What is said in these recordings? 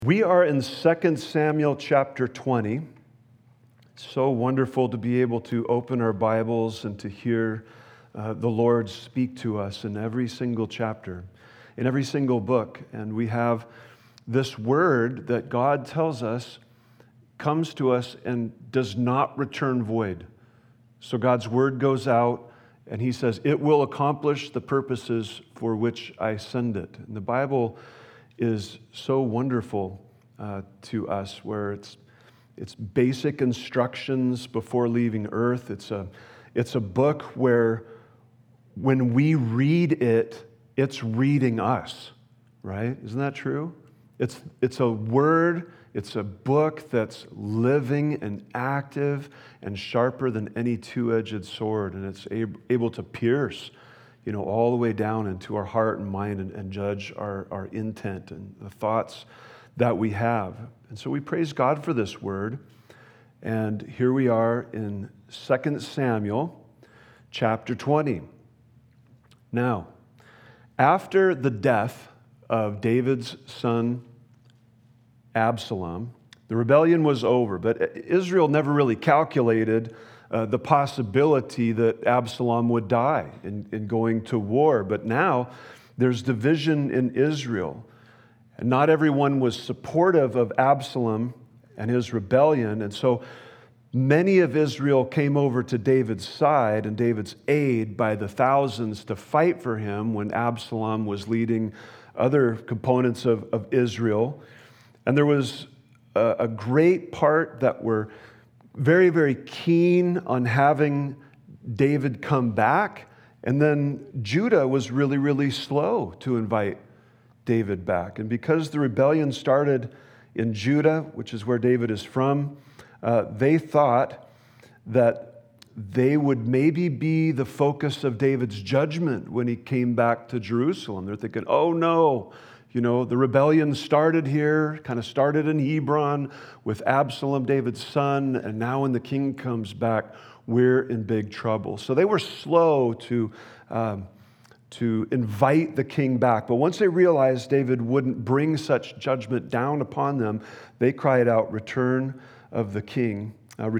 We are in 2 Samuel chapter 20. So wonderful to be able to open our Bibles and to hear the Lord speak to us in every single chapter, in every single book. And we have this word that God tells us comes to us and does not return void. So God's word goes out and he says, it will accomplish the purposes for which I send it. And the Bible is so wonderful to us, where it's basic instructions before leaving earth. It's a book where when we read it, it's reading us, right? Isn't that true? It's a word, it's a book that's living and active and sharper than any two-edged sword, and it's able to pierce all the way down into our heart and mind and judge our intent and the thoughts that we have. And so we praise God for this word. And here we are in 2 Samuel chapter 20. Now, after the death of David's son Absalom, the rebellion was over, but Israel never really calculated the possibility that Absalom would die in going to war. But now there's division in Israel. And not everyone was supportive of Absalom and his rebellion. And so many of Israel came over to David's side and David's aid by the thousands to fight for him when Absalom was leading other components of Israel. And there was a great part that were very, very keen on having David come back. And then Judah was really, really slow to invite David back. And because the rebellion started in Judah, which is where David is from, they thought that they would maybe be the focus of David's judgment when he came back to Jerusalem. They're thinking, oh no, the rebellion started here, kind of started in Hebron with Absalom, David's son, and now when the king comes back, we're in big trouble. So they were slow to invite the king back. But once they realized David wouldn't bring such judgment down upon them, they cried out, return the king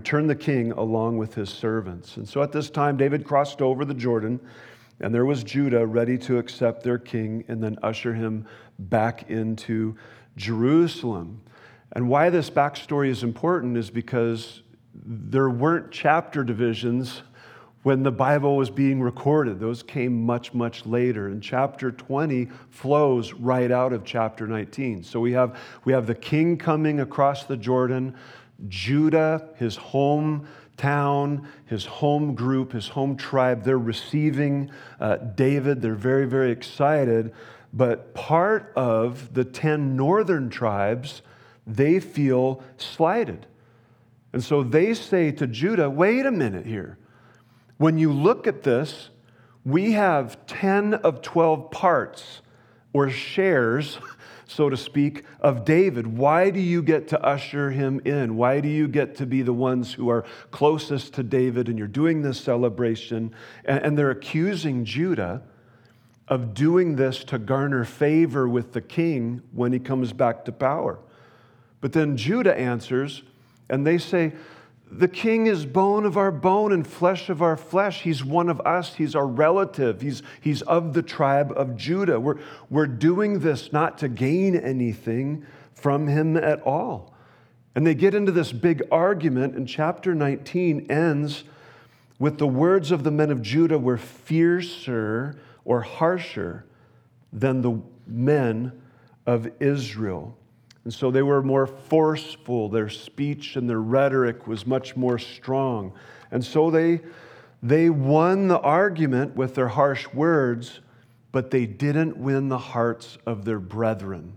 along with his servants. And so at this time, David crossed over the Jordan, and there was Judah ready to accept their king and then usher him back into Jerusalem. And why this backstory is important is because there weren't chapter divisions when the Bible was being recorded. Those came much, much later. And chapter 20 flows right out of chapter 19. So we have the king coming across the Jordan, Judah, his hometown, his home group, his home tribe, they're receiving David. They're very, very excited. But part of the 10 northern tribes, they feel slighted. And so they say to Judah, wait a minute here. When you look at this, we have 10 of 12 parts or shares, so to speak, of David. Why do you get to usher him in? Why do you get to be the ones who are closest to David and you're doing this celebration? And they're accusing Judah of doing this to garner favor with the king when he comes back to power. But then Judah answers, and they say, the king is bone of our bone and flesh of our flesh. He's one of us. He's our relative. He's of the tribe of Judah. We're doing this not to gain anything from him at all. And they get into this big argument, and chapter 19 ends with the words of the men of Judah were fiercer or harsher than the men of Israel. And so they were more forceful. Their speech and their rhetoric was much more strong. And so they won the argument with their harsh words, but they didn't win the hearts of their brethren.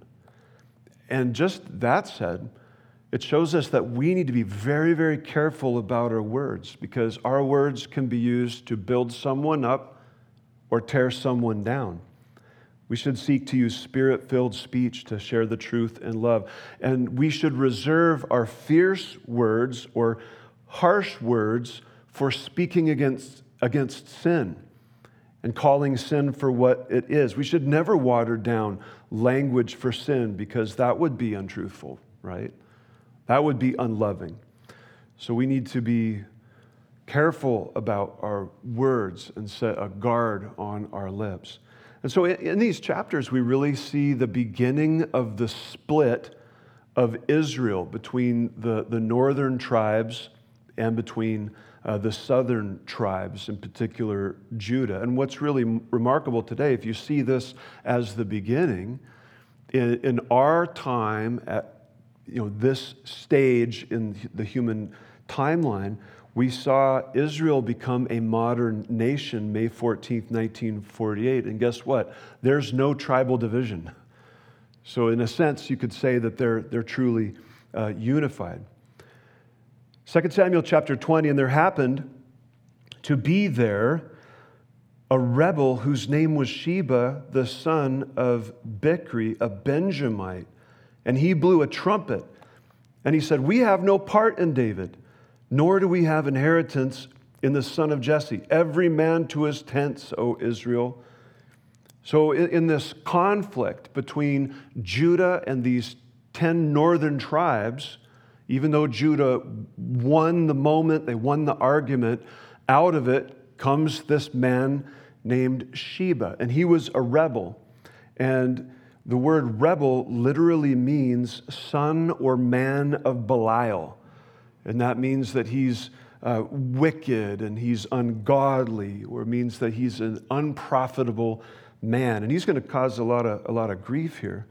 And just that said, it shows us that we need to be very, very careful about our words, because our words can be used to build someone up or tear someone down. We should seek to use spirit-filled speech to share the truth and love. And we should reserve our fierce words or harsh words for speaking against sin. and calling sin for what it is. We should never water down language for sin because that would be untruthful, right? That would be unloving. So we need to be careful about our words and set a guard on our lips. And so in these chapters, we really see the beginning of the split of Israel between the northern tribes and between the southern tribes, in particular Judah. And what's really remarkable today, if you see this as the beginning, in our time at this stage in the human timeline, we saw Israel become a modern nation May 14th, 1948. And guess what? There's no tribal division. So in a sense, you could say that they're truly unified. 2 Samuel chapter 20, and there happened to be there a rebel whose name was Sheba, the son of Bichri, a Benjamite. And he blew a trumpet, and he said, "We have no part in David, nor do we have inheritance in the son of Jesse. Every man to his tents, O Israel." So in this conflict between Judah and these 10 northern tribes, even though Judah won the moment, they won the argument, out of it comes this man named Sheba, and he was a rebel. And the word rebel literally means son or man of Belial. And that means that he's wicked and he's ungodly, or means that he's an unprofitable man. And he's going to cause a lot of grief here.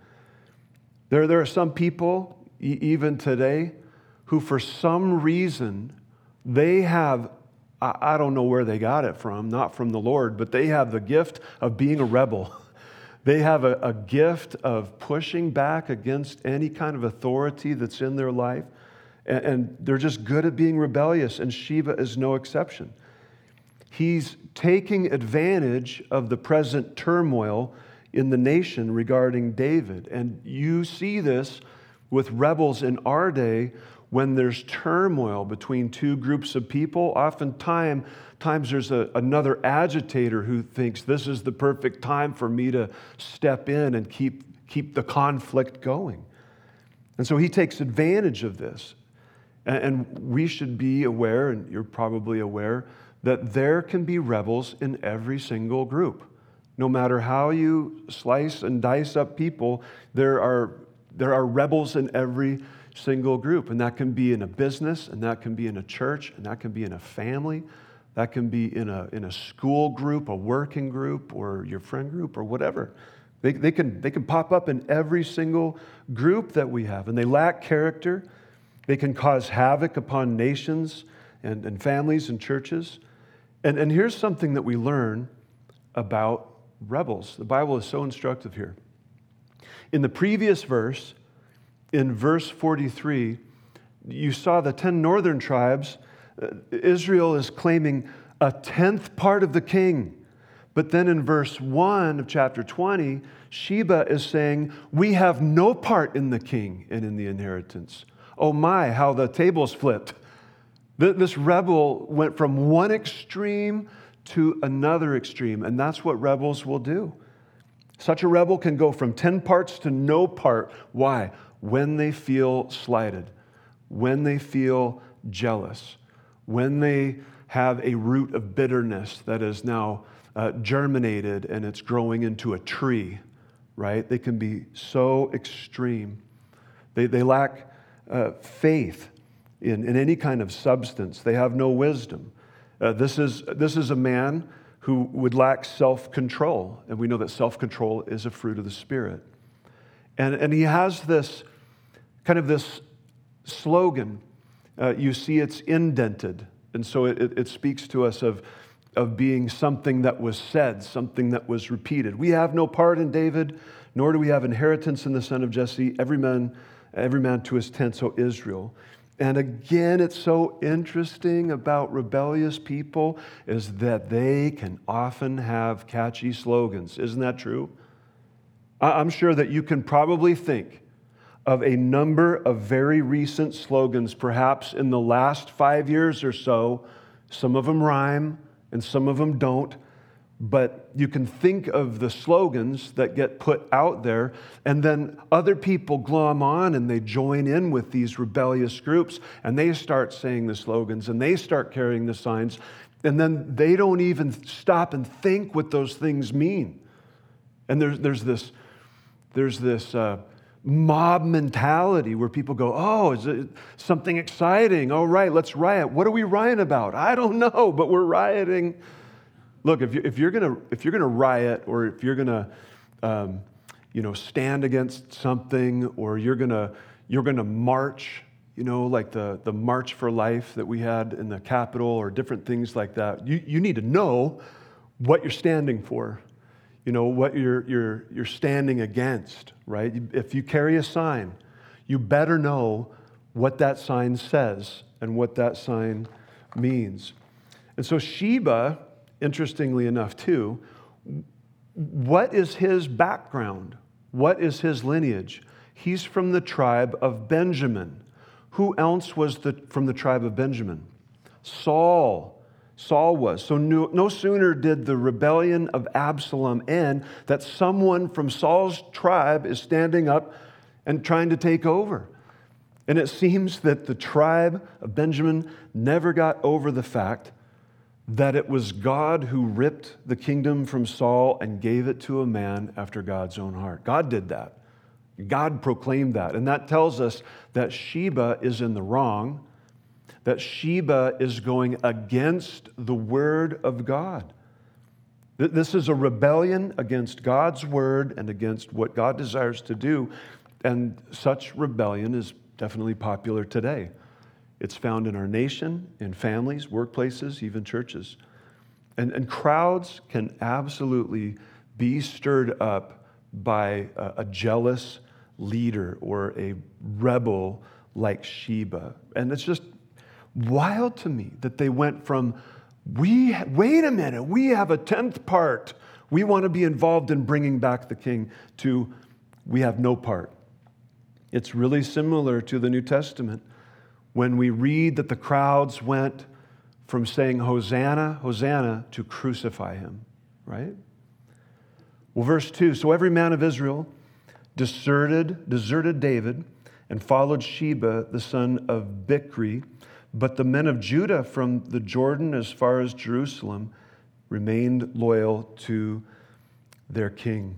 There are some people, even today, who for some reason, they have, I don't know where they got it from, not from the Lord, but they have the gift of being a rebel. They have a gift of pushing back against any kind of authority that's in their life. And they're just good at being rebellious, and Sheba is no exception. He's taking advantage of the present turmoil in the nation regarding David. And you see this with rebels in our day when there's turmoil between two groups of people. Oftentimes there's another agitator who thinks this is the perfect time for me to step in and keep the conflict going. And so he takes advantage of this. And we should be aware, and you're probably aware, that there can be rebels in every single group. No matter how you slice and dice up people, there are rebels in every single group. And that can be in a business, and that can be in a church, and that can be in a family, that can be in a school group, a working group, or your friend group, or whatever. They can pop up in every single group that we have, and they lack character. They can cause havoc upon nations and families and churches. And here's something that we learn about rebels. The Bible is so instructive here. In the previous verse, in verse 43, you saw the 10 northern tribes. Israel is claiming a 10th part of the king. But then in verse 1 of chapter 20, Sheba is saying, "We have no part in the king and in the inheritance." Oh my, how the tables flipped. This rebel went from one extreme to another extreme, and that's what rebels will do. Such a rebel can go from 10 parts to no part. Why? When they feel slighted, when they feel jealous, when they have a root of bitterness that is now germinated and it's growing into a tree, right? They can be so extreme. They lack faith in any kind of substance. They have no wisdom. This is a man who would lack self-control, and we know that self-control is a fruit of the Spirit. And he has this kind of this slogan. You see it's indented, and so it speaks to us of being something that was said, something that was repeated. We have no part in David, nor do we have inheritance in the son of Jesse. Every man to his tent, O Israel. And again, it's so interesting about rebellious people is that they can often have catchy slogans. Isn't that true? I'm sure that you can probably think of a number of very recent slogans, perhaps in the last 5 years or so. Some of them rhyme and some of them don't. but you can think of the slogans that get put out there, and then other people glom on and they join in with these rebellious groups, and they start saying the slogans, and they start carrying the signs, and then they don't even stop and think what those things mean. And there's this mob mentality where people go, oh, is it something exciting? All right, let's riot. What are we rioting about? I don't know, but we're rioting. Look, if you're gonna riot, or if you're gonna stand against something, or you're gonna march, like the March for Life that we had in the Capitol, or different things like that, you need to know what you're standing for. What you're standing against, right? If you carry a sign, you better know what that sign says and what that sign means. And so Sheba, interestingly enough too, what is his background? What is his lineage? He's from the tribe of Benjamin. Who else was from the tribe of Benjamin? Saul was. So no sooner did the rebellion of Absalom end that someone from Saul's tribe is standing up and trying to take over. And it seems that the tribe of Benjamin never got over the fact that it was God who ripped the kingdom from Saul and gave it to a man after God's own heart. God did that. God proclaimed that. And that tells us that Sheba is in the wrong, that Sheba is going against the word of God. This is a rebellion against God's word and against what God desires to do, and such rebellion is definitely popular today. It's found in our nation, in families, workplaces, even churches. And crowds can absolutely be stirred up by a jealous leader or a rebel like Sheba. And it's just wild to me that they went from, wait a minute, we have a 10th part. We want to be involved in bringing back the king, to we have no part. It's really similar to the New Testament when we read that the crowds went from saying, Hosanna, Hosanna, to crucify him, right? Well, verse 2, so every man of Israel deserted David and followed Sheba, the son of Bichri, but the men of Judah from the Jordan as far as Jerusalem remained loyal to their king.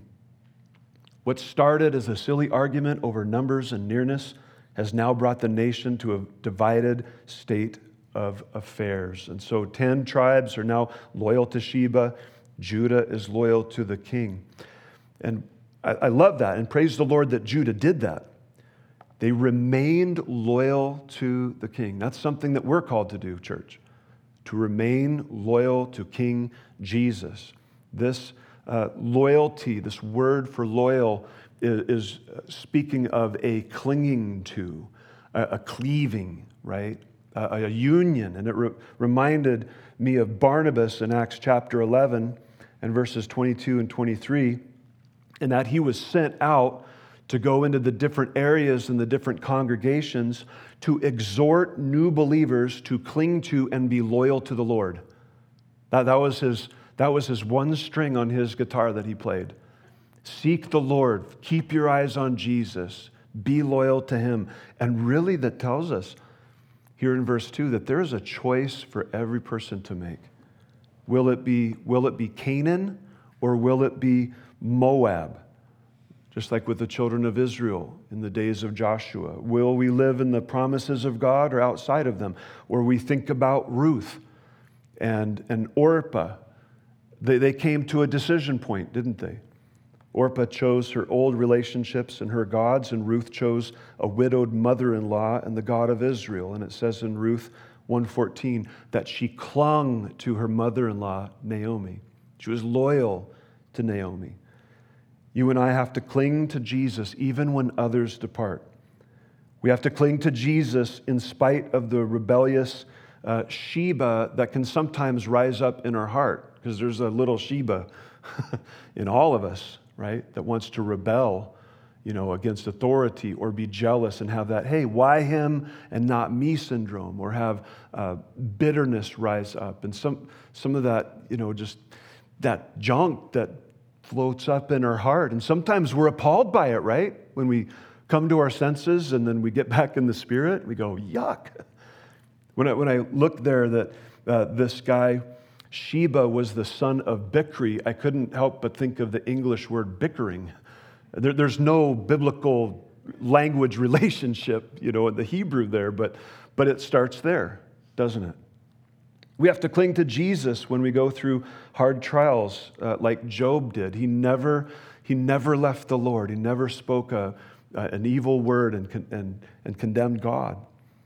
What started as a silly argument over numbers and nearness has now brought the nation to a divided state of affairs. And so 10 tribes are now loyal to Sheba. Judah is loyal to the king. And I love that, and praise the Lord that Judah did that. They remained loyal to the king. That's something that we're called to do, church, to remain loyal to King Jesus. This loyalty, this word for loyal, is speaking of a clinging to, a cleaving, right? A union. And it reminded me of Barnabas in Acts chapter 11 and verses 22 and 23, and that he was sent out to go into the different areas and the different congregations to exhort new believers to cling to and be loyal to the Lord. That was his one string on his guitar that he played. Seek the Lord. Keep your eyes on Jesus. Be loyal to him. And really that tells us here in verse 2 that there is a choice for every person to make. Will it be Canaan, or will it be Moab? Just like with the children of Israel in the days of Joshua. Will we live in the promises of God or outside of them? Or we think about Ruth and Orpah. They came to a decision point, didn't they? Orpah chose her old relationships and her gods, and Ruth chose a widowed mother-in-law and the God of Israel. And it says in Ruth 1:14 that she clung to her mother-in-law, Naomi. She was loyal to Naomi. You and I have to cling to Jesus even when others depart. We have to cling to Jesus in spite of the rebellious Sheba that can sometimes rise up in our heart, because there's a little Sheba in all of us, right, that wants to rebel, against authority or be jealous and have that, hey, why him and not me syndrome, or have bitterness rise up. And some of that, just that junk that floats up in our heart. And sometimes we're appalled by it, right? When we come to our senses and then we get back in the Spirit, we go, yuck. When I looked there that this guy, Sheba, was the son of Bichri, I couldn't help but think of the English word bickering. There's no biblical language relationship, in the Hebrew there, but it starts there, doesn't it? We have to cling to Jesus when we go through hard trials, like Job did. He never left the Lord. He never spoke an evil word and condemned God.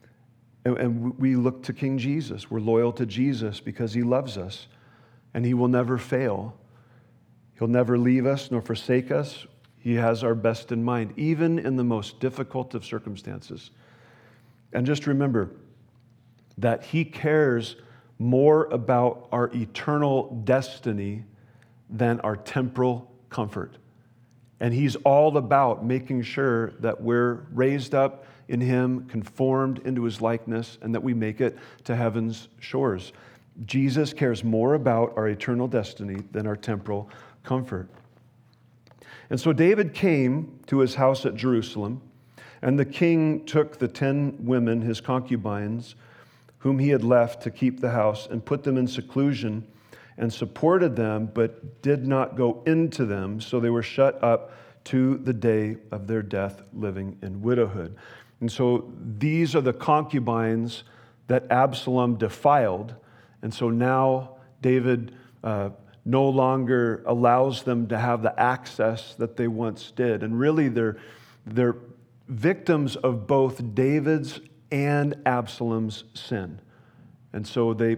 And we look to King Jesus. We're loyal to Jesus because he loves us, and he will never fail. He'll never leave us nor forsake us. He has our best in mind, even in the most difficult of circumstances. And just remember that he cares more about our eternal destiny than our temporal comfort. And he's all about making sure that we're raised up in him, conformed into his likeness, and that we make it to heaven's shores. Jesus cares more about our eternal destiny than our temporal comfort. And so David came to his house at Jerusalem, and the king took the 10 women, his concubines, whom he had left to keep the house, and put them in seclusion and supported them, but did not go into them, so they were shut up to the day of their death, living in widowhood. And so these are the concubines that Absalom defiled, and so now David no longer allows them to have the access that they once did. And really, they're victims of both David's and Absalom's sin. And so they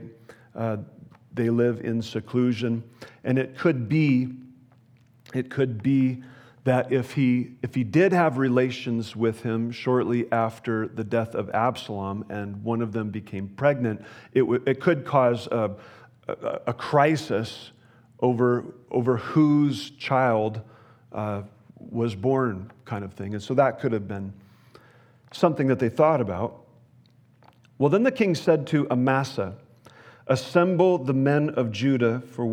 live in seclusion. And it could be that if he did have relations with him shortly after the death of Absalom, and one of them became pregnant, it could cause a crisis over whose child was born, kind of thing. And so that could have been something that they thought about. Well, then the king said to Amasa, "Assemble the men of Judah for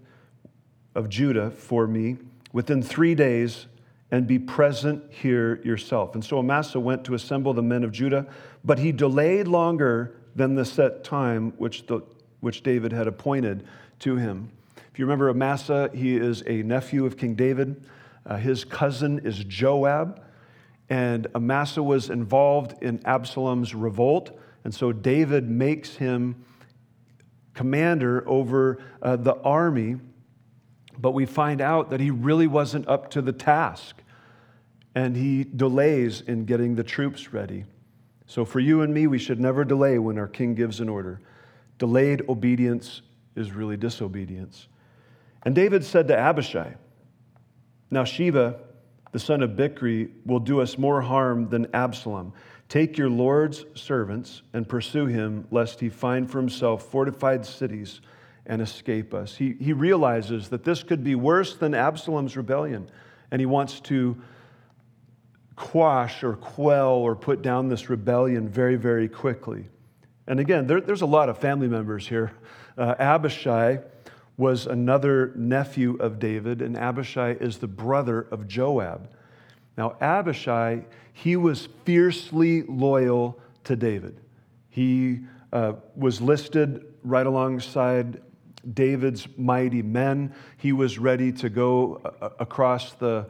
me within 3 days, and be present here yourself." And so Amasa went to assemble the men of Judah, but he delayed longer than the set time which David had appointed to him. If you remember Amasa, he is a nephew of King David. His cousin is Joab, and Amasa was involved in Absalom's revolt, and so David makes him commander over the army, but we find out that he really wasn't up to the task, and he delays in getting the troops ready. So for you and me, we should never delay when our king gives an order. Delayed obedience is really disobedience. And David said to Abishai, "Now Sheba, the son of Bichri, will do us more harm than Absalom. Take your Lord's servants and pursue him, lest he find for himself fortified cities and escape us." He realizes that this could be worse than Absalom's rebellion, and he wants to quash or quell or put down this rebellion very, very quickly. And again, there's a lot of family members here. Abishai was another nephew of David, and Abishai is the brother of Joab. Now, Abishai, he was fiercely loyal to David. He was listed right alongside David's mighty men. He was ready to go across the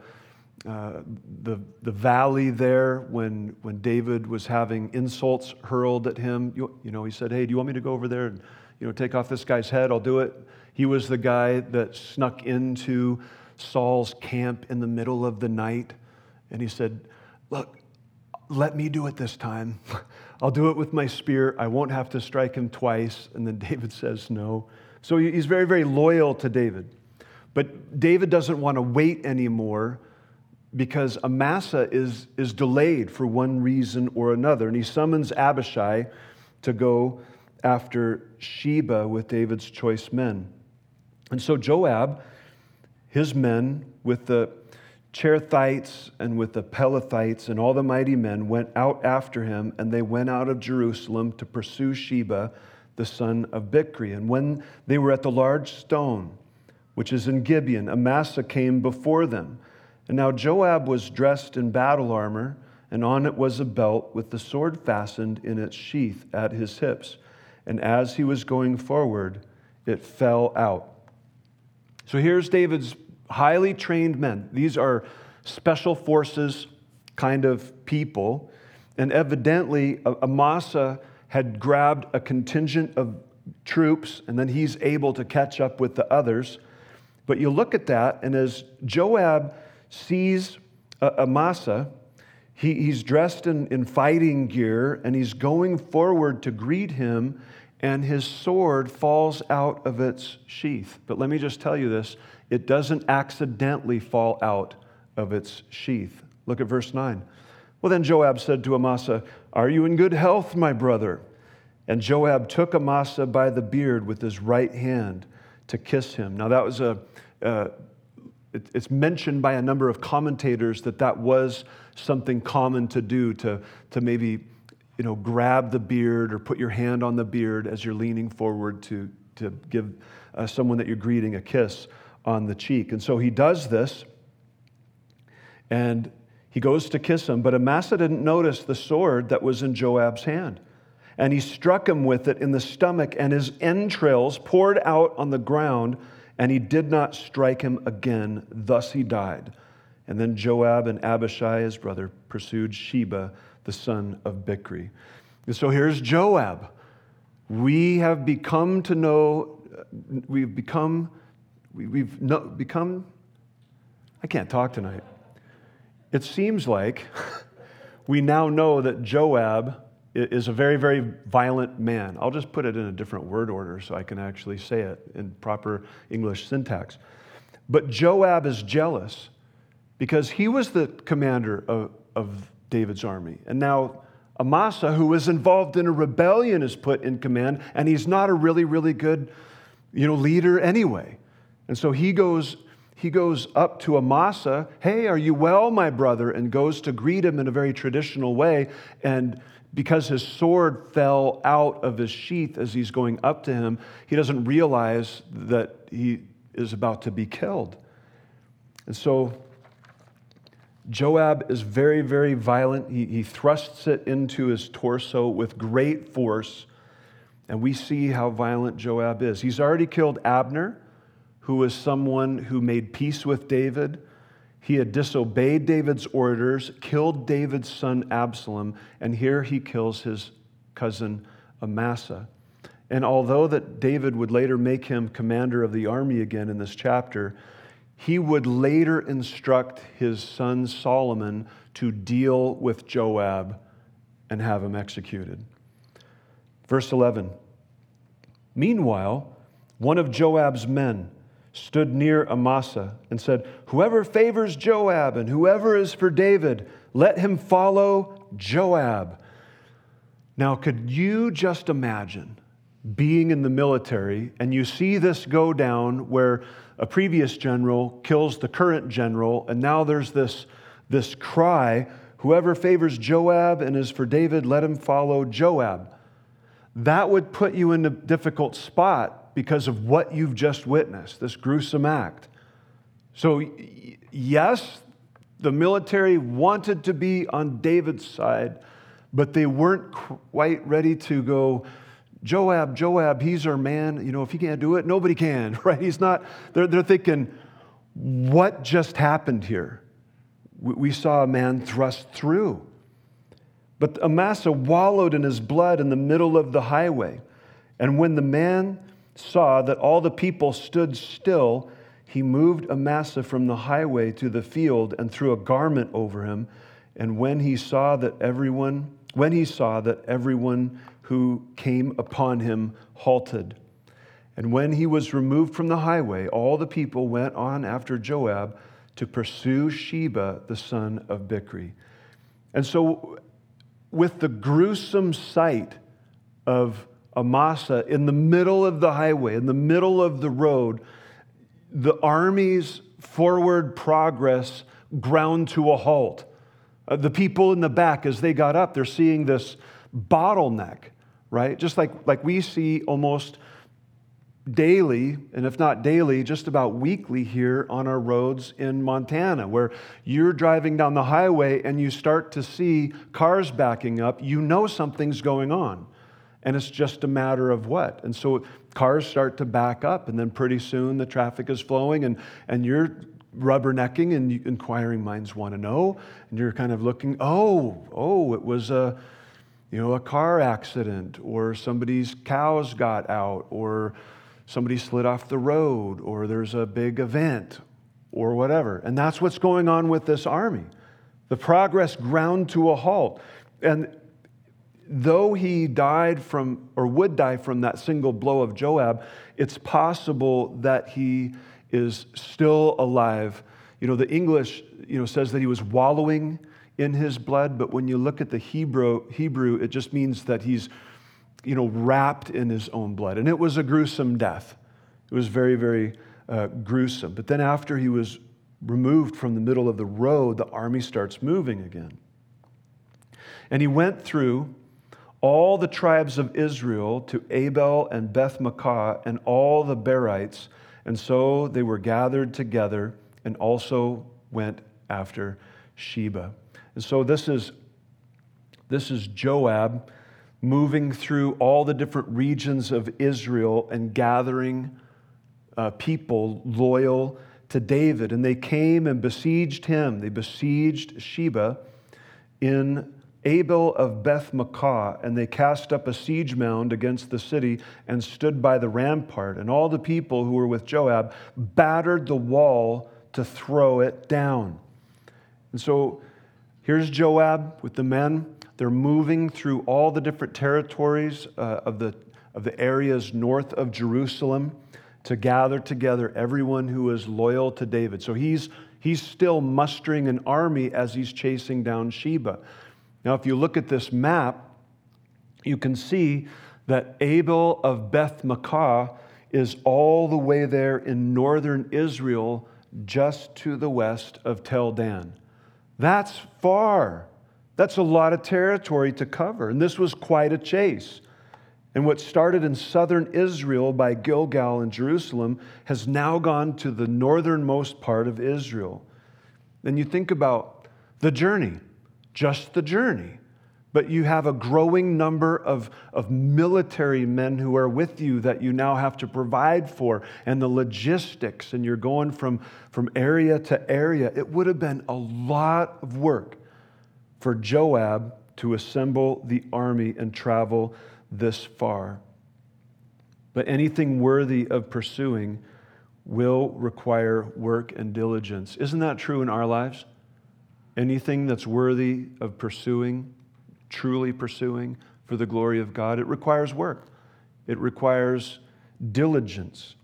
valley there when David was having insults hurled at him. He said, "Hey, do you want me to go over there and take off this guy's head? I'll do it." He was the guy that snuck into Saul's camp in the middle of the night, and he said, "Look, let me do it this time. I'll do it with my spear. I won't have to strike him twice." And then David says no. So he's very, very loyal to David. But David doesn't want to wait anymore because Amasa is delayed for one reason or another. And he summons Abishai to go after Sheba with David's choice men. And so Joab, his men, with the Cherethites and with the Pelethites and all the mighty men, went out after him, and they went out of Jerusalem to pursue Sheba, the son of Bichri. And when they were at the large stone, which is in Gibeon, Amasa came before them. And now Joab was dressed in battle armor, and on it was a belt with the sword fastened in its sheath at his hips. And as he was going forward, it fell out. So here's David's highly trained men. These are special forces kind of people. And evidently, Amasa had grabbed a contingent of troops, and then he's able to catch up with the others. But you look at that, and as Joab sees Amasa, he's dressed in fighting gear, and he's going forward to greet him, and his sword falls out of its sheath. But let me just tell you this, it doesn't accidentally fall out of its sheath. Look at verse 9. Well, then Joab said to Amasa, "Are you in good health, my brother?" And Joab took Amasa by the beard with his right hand to kiss him. Now that was it's mentioned by a number of commentators that was something common to do, to maybe grab the beard or put your hand on the beard as you're leaning forward to give someone that you're greeting a kiss on the cheek. And so he does this, and he goes to kiss him, but Amasa didn't notice the sword that was in Joab's hand. And he struck him with it in the stomach, and his entrails poured out on the ground, and he did not strike him again. Thus he died. And then Joab and Abishai, his brother, pursued Sheba, the son of Bichri. And so here's Joab. We have become to know, we've become, I can't talk tonight. It seems like we now know that Joab is a very, very violent man. I'll just put it in a different word order so I can actually say it in proper English syntax. But Joab is jealous because he was the commander of David's army. And now Amasa, who was involved in a rebellion, is put in command, and he's not a really, really good leader anyway. And so he goes up to Amasa, "Hey, are you well, my brother?" and goes to greet him in a very traditional way. And because his sword fell out of his sheath as he's going up to him, he doesn't realize that he is about to be killed. And so Joab is very, very violent. He thrusts it into his torso with great force. And we see how violent Joab is. He's already killed Abner, who was someone who made peace with David. He had disobeyed David's orders, killed David's son Absalom, and here he kills his cousin Amasa. And although that David would later make him commander of the army again in this chapter, he would later instruct his son Solomon to deal with Joab and have him executed. Verse 11, meanwhile, one of Joab's men stood near Amasa and said, "Whoever favors Joab and whoever is for David, let him follow Joab." Now, could you just imagine being in the military and you see this go down where a previous general kills the current general, and now there's this cry, "Whoever favors Joab and is for David, let him follow Joab." That would put you in a difficult spot because of what you've just witnessed, this gruesome act. So, yes, the military wanted to be on David's side, but they weren't quite ready to go, Joab, he's our man. If he can't do it, nobody can, right? He's not. They're thinking, what just happened here? We saw a man thrust through. But Amasa wallowed in his blood in the middle of the highway. And when the man saw that all the people stood still, he moved Amasa from the highway to the field and threw a garment over him. And when he saw that everyone who came upon him halted. And when he was removed from the highway, all the people went on after Joab to pursue Sheba, the son of Bichri. And so, with the gruesome sight of Amasa in the middle of the highway, in the middle of the road, the army's forward progress ground to a halt. The people in the back, as they got up, they're seeing this bottleneck, right? Just like we see almost daily, and if not daily, just about weekly here on our roads in Montana, where you're driving down the highway and you start to see cars backing up, you know something's going on. And it's just a matter of what. And so cars start to back up, and then pretty soon the traffic is flowing, and you're rubbernecking, and inquiring minds want to know, and you're kind of looking, it was a car accident, or somebody's cows got out, or somebody slid off the road, or there's a big event, or whatever. And that's what's going on with this army. The progress ground to a halt. And though he died from, or would die from, that single blow of Joab, it's possible that he is still alive. The English, says that he was wallowing in his blood, but when you look at the Hebrew, it just means that he's, wrapped in his own blood. And it was a gruesome death. It was very, very gruesome. But then after he was removed from the middle of the road, the army starts moving again. And he went through all the tribes of Israel to Abel and Beth-makkah and all the Berites, and so they were gathered together and also went after Sheba. And so this is Joab moving through all the different regions of Israel and gathering people loyal to David. And they came and besieged him. They besieged Sheba in Abel of Beth-makkah, and they cast up a siege mound against the city and stood by the rampart. And all the people who were with Joab battered the wall to throw it down. And so here's Joab with the men. They're moving through all the different territories of the areas north of Jerusalem to gather together everyone who is loyal to David. So he's still mustering an army as he's chasing down Sheba. Now, if you look at this map, you can see that Abel of Beth-makkah is all the way there in northern Israel, just to the west of Tel Dan. That's far. That's a lot of territory to cover. And this was quite a chase. And what started in southern Israel by Gilgal and Jerusalem has now gone to the northernmost part of Israel. Then you think about the journey, just the journey. But you have a growing number of military men who are with you that you now have to provide for, and the logistics, and you're going from area to area. It would have been a lot of work for Joab to assemble the army and travel this far. But anything worthy of pursuing will require work and diligence. Isn't that true in our lives? Anything that's worthy of pursuing, truly pursuing for the glory of God, it requires work. It requires diligence.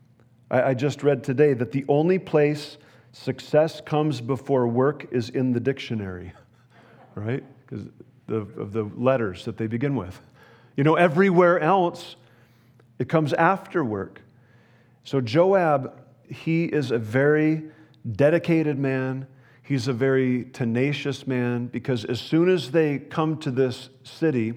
I just read today that the only place success comes before work is in the dictionary, right? Because of the letters that they begin with. Everywhere else, it comes after work. So Joab, he is a very dedicated man. He's a very tenacious man, because as soon as they come to this city,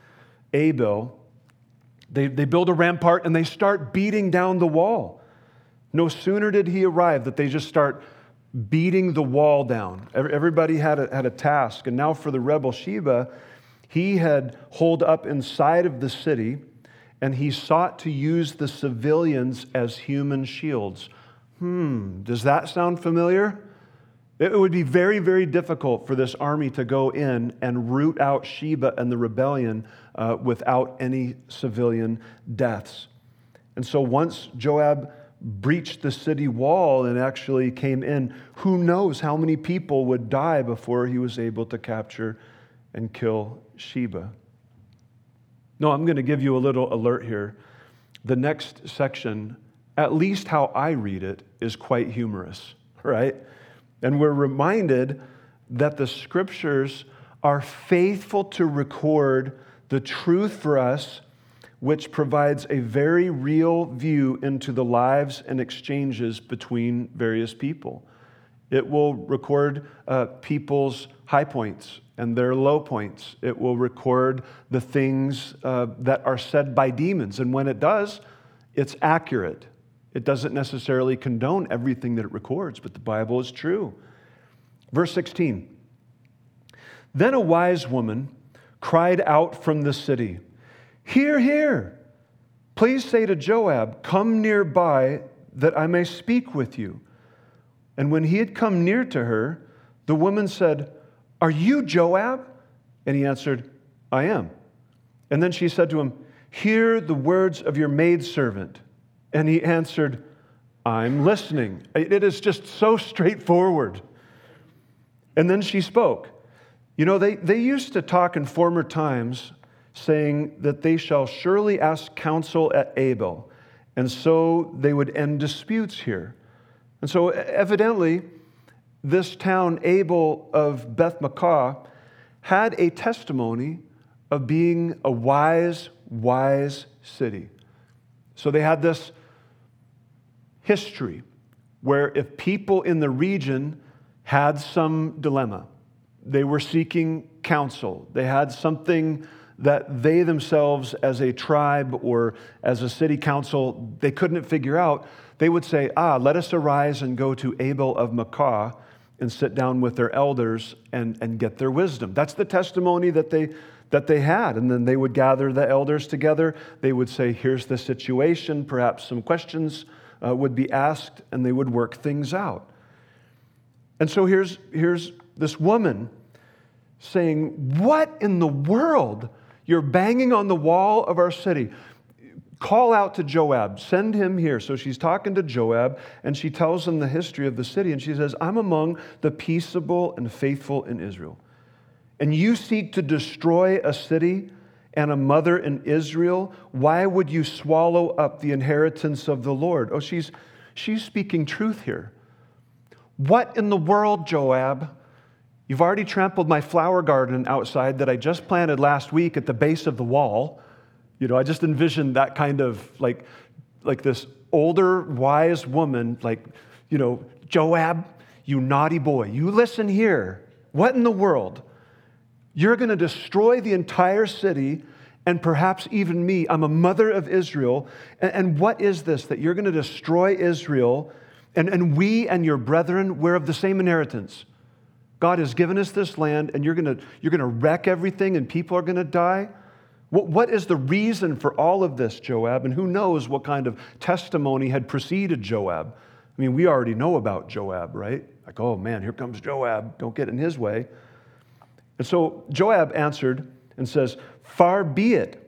Abel, they build a rampart and they start beating down the wall. No sooner did he arrive that they just start beating the wall down. Everybody had a task. And now for the rebel Sheba, he had holed up inside of the city, and he sought to use the civilians as human shields. Does that sound familiar? It would be very, very difficult for this army to go in and root out Sheba and the rebellion without any civilian deaths. And so once Joab breached the city wall and actually came in, who knows how many people would die before he was able to capture and kill Sheba. No, I'm going to give you a little alert here. The next section, at least how I read it, is quite humorous, right? And we're reminded that the Scriptures are faithful to record the truth for us, which provides a very real view into the lives and exchanges between various people. It will record people's high points and their low points. It will record the things that are said by demons. And when it does, it's accurate. It doesn't necessarily condone everything that it records, but the Bible is true. Verse 16. Then a wise woman cried out from the city, "Hear, hear! Please say to Joab, 'Come nearby that I may speak with you.' And when he had come near to her, the woman said, 'Are you Joab?' And he answered, 'I am.' And then she said to him, 'Hear the words of your maidservant.' And he answered, 'I'm listening.'" It is just so straightforward. And then she spoke. You know, they used to talk in former times, saying that they shall surely ask counsel at Abel. And so they would end disputes here. And so evidently, this town, Abel of Beth Maachah, had a testimony of being a wise, wise city. So they had this history where if people in the region had some dilemma, they were seeking counsel, they had something that they themselves as a tribe or as a city council, they couldn't figure out, they would say, let us arise and go to Abel of Maachah and sit down with their elders and get their wisdom. That's the testimony that they had. And then they would gather the elders together. They would say, here's the situation. Perhaps some questions would be asked, and they would work things out. And so here's this woman saying, "What in the world? You're banging on the wall of our city. Call out to Joab. Send him here." So she's talking to Joab, and she tells him the history of the city. And she says, "I'm among the peaceable and faithful in Israel. And you seek to destroy a city and a mother in Israel. Why would you swallow up the inheritance of the Lord?" Oh, she's speaking truth here. "What in the world, Joab? You've already trampled my flower garden outside that I just planted last week at the base of the wall." You know, I just envisioned that kind of like this older, wise woman, "Joab, you naughty boy, you listen here. What in the world? You're going to destroy the entire city and perhaps even me. I'm a mother of Israel. And what is this, that you're going to destroy Israel? And we and your brethren, we're of the same inheritance. God has given us this land, and you're going to wreck everything, and people are going to die. What is the reason for all of this, Joab? And who knows what kind of testimony had preceded Joab? I mean, we already know about Joab, right? Like, oh man, here comes Joab. Don't get in his way. And so Joab answered and says, far be it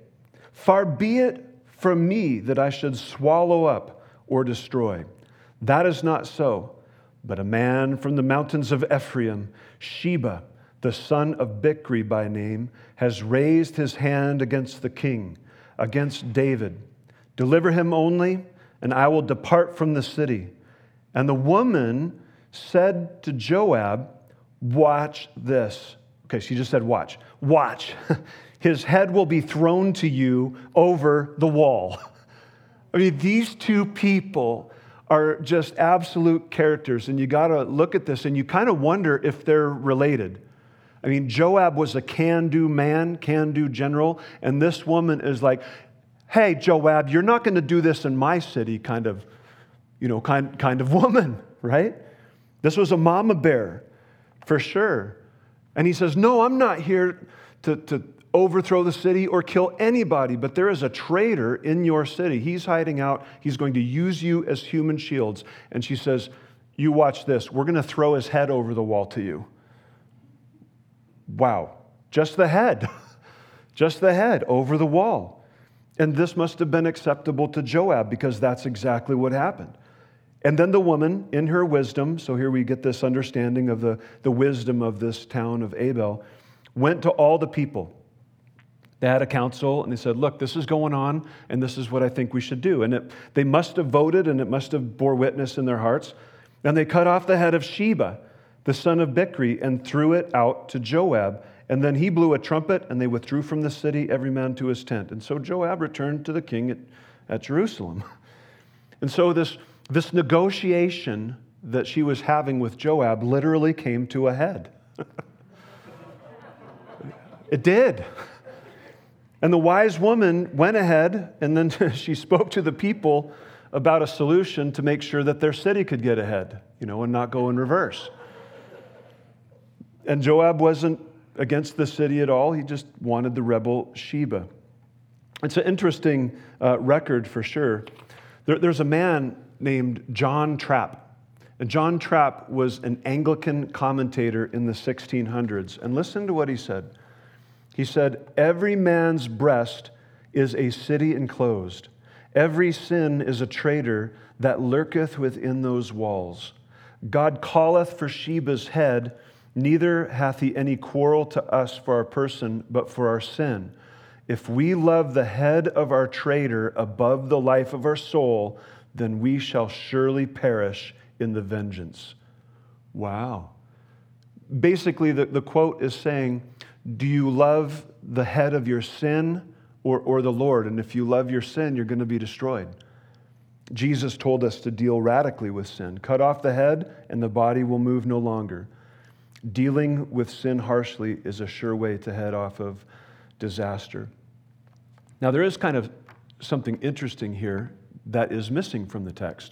from me that I should swallow up or destroy. That is not so. But a man from the mountains of Ephraim, Sheba, the son of Bichri by name, has raised his hand against the king, against David. Deliver him only, and I will depart from the city. And the woman said to Joab, watch this. Okay, she just said watch. Watch. His head will be thrown to you over the wall. I mean, these two people are just absolute characters, and you got to look at this, and you kind of wonder if they're related. I mean, Joab was a can-do man, can-do general, and this woman is like, hey, Joab, you're not going to do this in my city kind of woman, right? This was a mama bear, for sure. And he says, no, I'm not here to overthrow the city or kill anybody, but there is a traitor in your city. He's hiding out. He's going to use you as human shields. And she says, you watch this. We're going to throw his head over the wall to you. Wow. Just the head. Just the head over the wall. And this must have been acceptable to Joab because that's exactly what happened. And then the woman, in her wisdom, so here we get this understanding of the wisdom of this town of Abel, went to all the people. They had a council, and they said, look, this is going on, and this is what I think we should do. And they must have voted, and it must have bore witness in their hearts. And they cut off the head of Sheba, the son of Bichri, and threw it out to Joab. And then he blew a trumpet, and they withdrew from the city, every man to his tent. And so Joab returned to the king at Jerusalem. And so this negotiation that she was having with Joab literally came to a head. It did. And the wise woman went ahead, and then she spoke to the people about a solution to make sure that their city could get ahead, and not go in reverse. And Joab wasn't against the city at all. He just wanted the rebel Sheba. It's an interesting record for sure. There's a man named John Trapp. And John Trapp was an Anglican commentator in the 1600s. And listen to what he said. He said, "Every man's breast is a city enclosed. Every sin is a traitor that lurketh within those walls. God calleth for Sheba's head, neither hath he any quarrel to us for our person, but for our sin. If we love the head of our traitor above the life of our soul, then we shall surely perish in the vengeance." Wow. Basically, the quote is saying, do you love the head of your sin or the Lord? And if you love your sin, you're going to be destroyed. Jesus told us to deal radically with sin. Cut off the head, and the body will move no longer. Dealing with sin harshly is a sure way to head off of disaster. Now, there is kind of something interesting here that is missing from the text.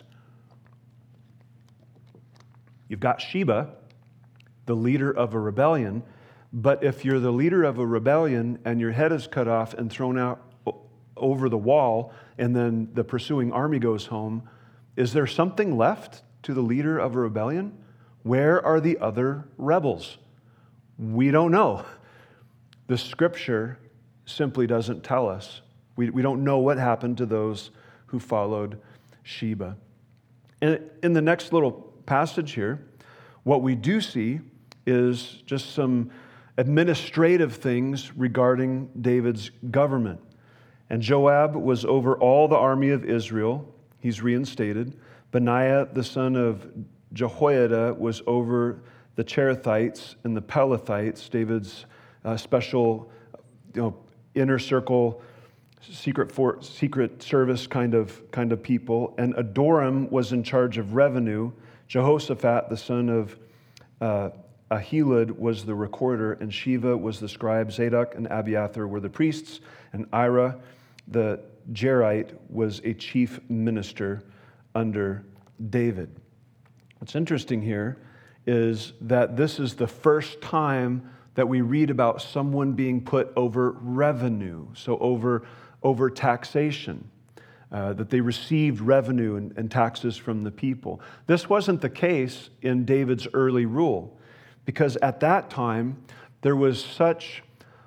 You've got Sheba, the leader of a rebellion, but if you're the leader of a rebellion and your head is cut off and thrown out over the wall, and then the pursuing army goes home, is there something left to the leader of a rebellion? Where are the other rebels? We don't know. The scripture simply doesn't tell us. We don't know what happened to those who followed Sheba. And in the next little passage here, what we do see is just some administrative things regarding David's government. And Joab was over all the army of Israel. He's reinstated. Benaiah, the son of Jehoiada, was over the Cherethites and the Pelethites, David's special, inner circle, secret service kind of people. And Adoram was in charge of revenue. Jehoshaphat, the son of Ahilud, was the recorder, and Sheva was the scribe. Zadok and Abiathar were the priests, and Ira, the Jerite, was a chief minister under David. What's interesting here is that this is the first time that we read about someone being put over revenue, so over taxation, that they received revenue and taxes from the people. This wasn't the case in David's early rule, because at that time, there was such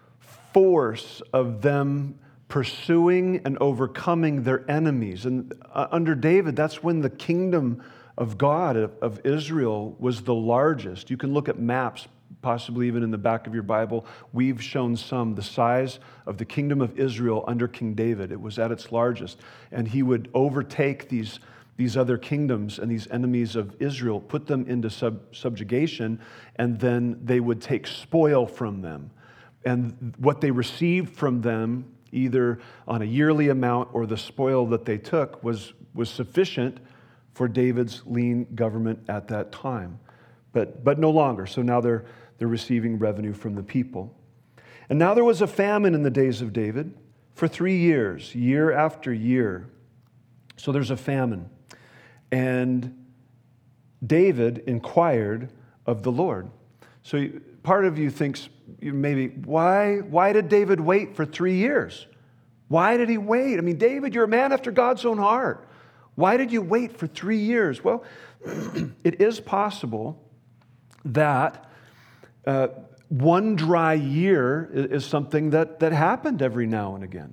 force of them pursuing and overcoming their enemies. And under David, that's when the kingdom of God, of Israel, was the largest. You can look at maps, possibly even in the back of your Bible. We've shown the size of the kingdom of Israel under King David. It was at its largest. And he would overtake these other kingdoms and these enemies of Israel, put them into subjugation, and then they would take spoil from them. And what they received from them, either on a yearly amount or the spoil that they took, was sufficient for David's lean government at that time. But no longer. So now they're receiving revenue from the people. And now there was a famine in the days of David for 3 years, year after year. So there's a famine. And David inquired of the Lord. So part of you thinks maybe, why did David wait for 3 years? Why did he wait? I mean, David, you're a man after God's own heart. Why did you wait for 3 years? Well, it is possible that one dry year is something that happened every now and again.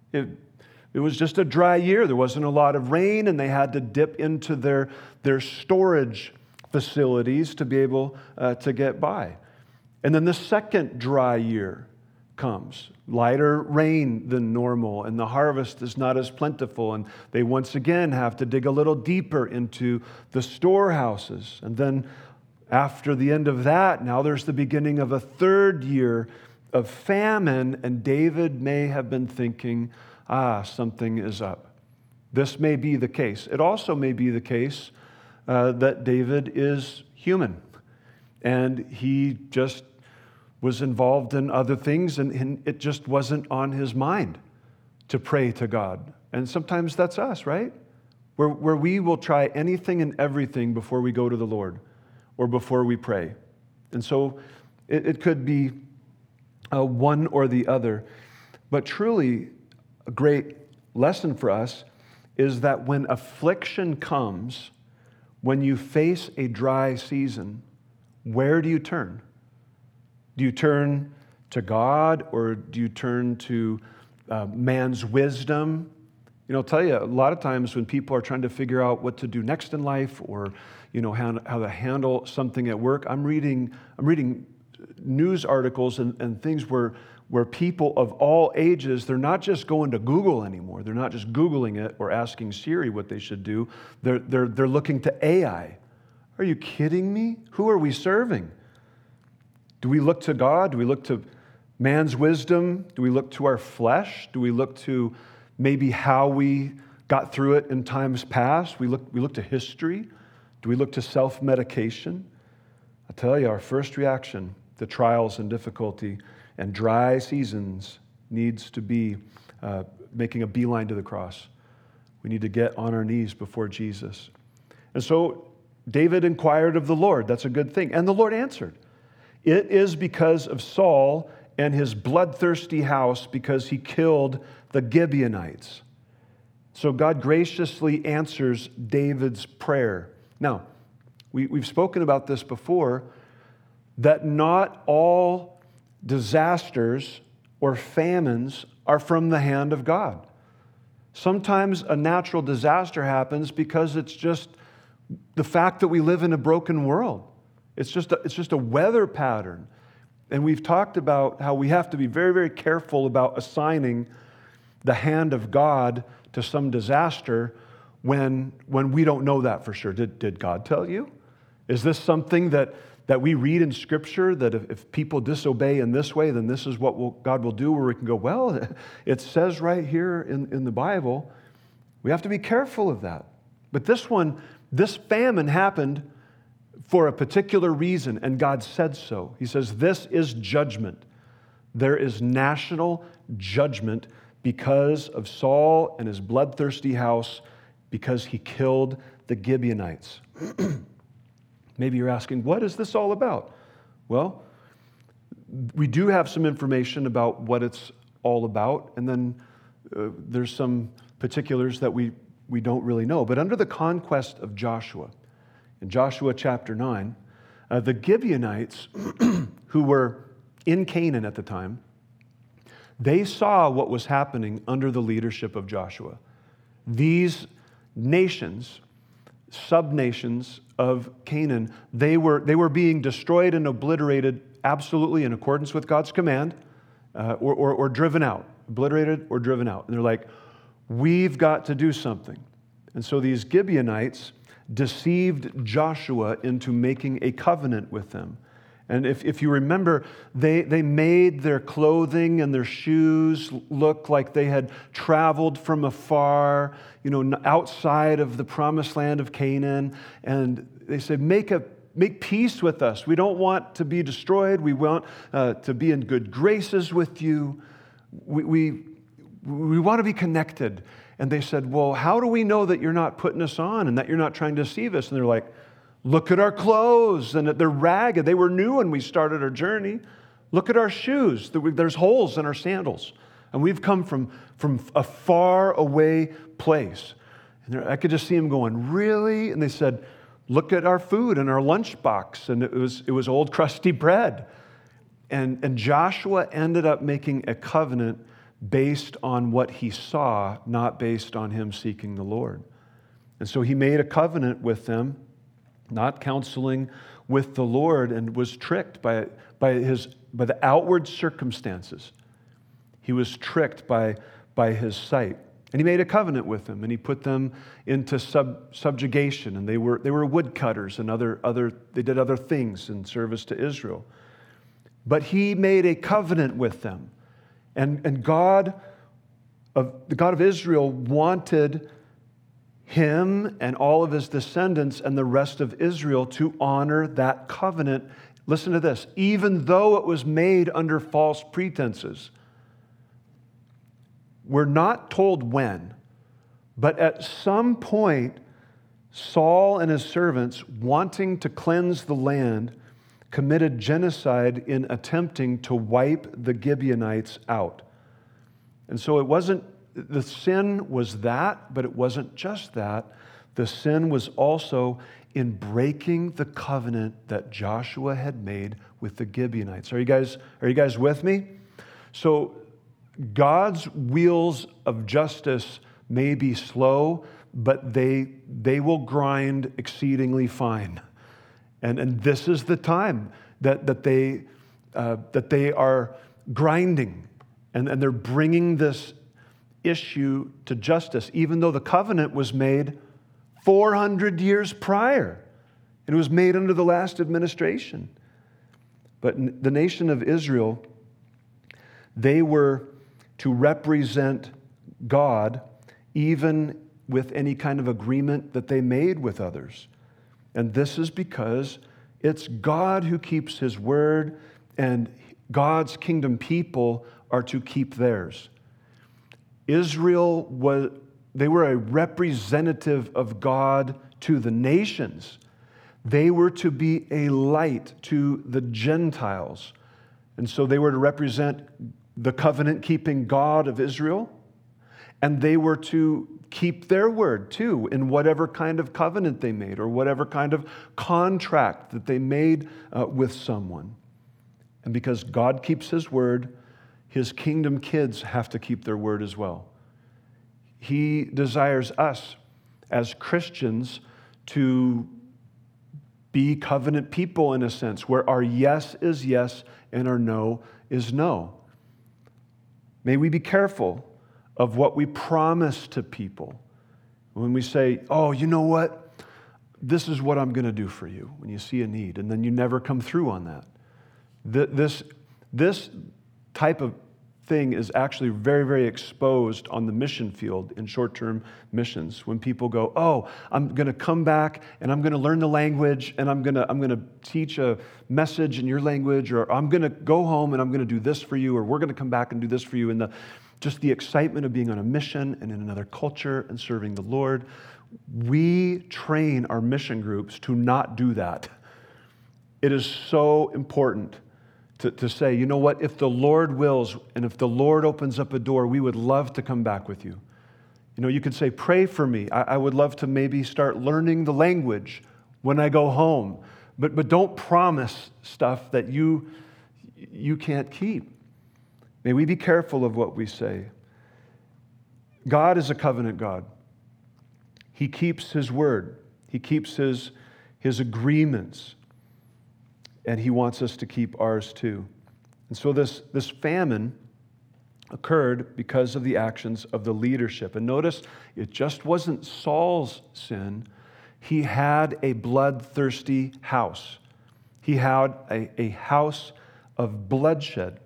It was just a dry year. There wasn't a lot of rain, and they had to dip into their storage facilities to be able to get by. And then the second dry year comes. Lighter rain than normal, and the harvest is not as plentiful, and they once again have to dig a little deeper into the storehouses. And then after the end of that, now there's the beginning of a third year of famine, and David may have been thinking, something is up. This may be the case. It also may be the case that David is human, and he just was involved in other things, and it just wasn't on his mind to pray to God. And sometimes that's us, right? Where we will try anything and everything before we go to the Lord or before we pray. And so it could be one or the other. But truly, a great lesson for us is that when affliction comes, when you face a dry season, where do you turn? Do you turn to God, or do you turn to man's wisdom? I'll tell you, a lot of times when people are trying to figure out what to do next in life, or how to handle something at work, I'm reading news articles and things where people of all ages, they're not just going to Google anymore. They're not just Googling it or asking Siri what they should do. They're looking to AI. Are you kidding me? Who are we serving? Do we look to God? Do we look to man's wisdom? Do we look to our flesh? Do we look to maybe how we got through it in times past? We look to history. Do we look to self-medication? I tell you, our first reaction to trials and difficulty and dry seasons needs to be making a beeline to the cross. We need to get on our knees before Jesus. And so David inquired of the Lord. That's a good thing. And the Lord answered. It is because of Saul and his bloodthirsty house, because he killed the Gibeonites. So God graciously answers David's prayer. Now, we've spoken about this before, that not all disasters or famines are from the hand of God. Sometimes a natural disaster happens because it's just the fact that we live in a broken world. It's just a weather pattern. And we've talked about how we have to be very, very careful about assigning the hand of God to some disaster when we don't know that for sure. Did God tell you? Is this something that we read in Scripture, that if people disobey in this way, then this is what God will do, where we can go, well, it says right here in the Bible. We have to be careful of that. But this famine happened for a particular reason, and God said so. He says, this is judgment. There is national judgment because of Saul and his bloodthirsty house, because he killed the Gibeonites. Maybe you're asking, what is this all about? Well, we do have some information about what it's all about, and then there's some particulars that we don't really know. But under the conquest of Joshua, in Joshua chapter 9, the Gibeonites, who were in Canaan at the time, they saw what was happening under the leadership of Joshua. These nations, sub-nations of Canaan, they were being destroyed and obliterated absolutely in accordance with God's command, or driven out, obliterated or driven out. And they're like, we've got to do something. And so these Gibeonites deceived Joshua into making a covenant with them. And if you remember, they made their clothing and their shoes look like they had traveled from afar, outside of the promised land of Canaan. And they said, make peace with us. We don't want to be destroyed. We want to be in good graces with you. We want to be connected. And they said, well, how do we know that you're not putting us on and that you're not trying to deceive us? And they're like, look at our clothes, and they're ragged. They were new when we started our journey. Look at our shoes. There's holes in our sandals. And we've come from a far away place. And I could just see them going, really? And they said, look at our food and our lunchbox. And it was old crusty bread. And Joshua ended up making a covenant based on what he saw, not based on him seeking the Lord. And so he made a covenant with them, not counseling with the Lord, and was tricked by the outward circumstances. He was tricked by his sight. And he made a covenant with them, and he put them into subjugation, and they were woodcutters and they did other things in service to Israel. But he made a covenant with them. And the God of Israel wanted him and all of his descendants and the rest of Israel to honor that covenant listen to this, even though it was made under false pretenses. We're not told when, but at some point, Saul and his servants, wanting to cleanse the land, committed genocide in attempting to wipe the Gibeonites out. And so the sin was that, but it wasn't just that. The sin was also in breaking the covenant that Joshua had made with the Gibeonites. Are you guys with me? So God's wheels of justice may be slow, but they will grind exceedingly fine. And this is the time that they are grinding, and they're bringing this issue to justice, even though the covenant was made 400 years prior. It was made under the last administration. But the nation of Israel, they were to represent God even with any kind of agreement that they made with others. And this is because it's God who keeps His word, and God's kingdom people are to keep theirs. Israel they were a representative of God to the nations. They were to be a light to the Gentiles. And so they were to represent the covenant-keeping God of Israel, and they were to keep their word too in whatever kind of covenant they made or whatever kind of contract that they made with someone. And because God keeps His word, His kingdom kids have to keep their word as well. He desires us as Christians to be covenant people in a sense, where our yes is yes and our no is no. May we be careful of what we promise to people. When we say, oh, you know what? This is what I'm going to do for you when you see a need, and then you never come through on that. This type of thing is actually very, very exposed on the mission field in short-term missions. When people go, oh, I'm going to come back and I'm going to learn the language and I'm going to teach a message in your language, or I'm going to go home and I'm going to do this for you, or we're going to come back and do this for you. And just the excitement of being on a mission and in another culture and serving the Lord. We train our mission groups to not do that. It is so important to say, you know what, if the Lord wills and if the Lord opens up a door, we would love to come back with you. You know, you could say, pray for me. I would love to maybe start learning the language when I go home. But don't promise stuff that you can't keep. May we be careful of what we say. God is a covenant God. He keeps His word. He keeps His agreements. And He wants us to keep ours too. And so this famine occurred because of the actions of the leadership. And notice, it just wasn't Saul's sin. He had a bloodthirsty house. He had a house of bloodshed.